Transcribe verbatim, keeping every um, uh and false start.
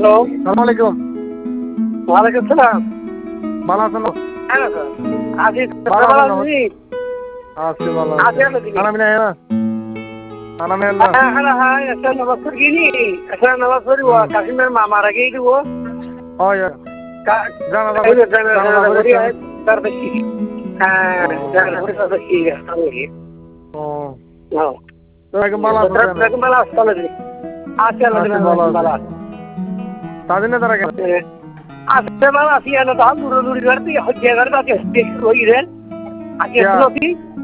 Hello, সালাম আলাইকুম। ওয়ালাইকুম সালাম। ভালো আছেন? হ্যাঁ স্যার, আজি ভালো ভালো আছেন? আছি। আছি ভালো আজি আছি। আলো দিকে। খানা পিনা হলো? খানা পিনা হলো? হ্যাঁ হ্যাঁ হ্যাঁ, একটা নামাজ পড়ি নি, একটা নামাজ পড়ি ও কাশিমের মামার আগে দিব। হয় জানাজা এই করি জানাজা জানাজা করি করেছেন? তার বেশি। হ্যাঁ, ও জানাজা করি তার বেশি আমি। ও হ্যাঁ। তো এখন ভালো আছেন বদরাত কেন? বেগম ভালো আসলে দিই। আছে আল্লাহ আছি দিবেন ভালো আছি। ভালো আছে। তাদিনে তারা কেন? আছে ভালো আছি, আনো তো দূর দূর করতে হচ্ছে করতে আছে হইরেন। আজকে क्या শুনছি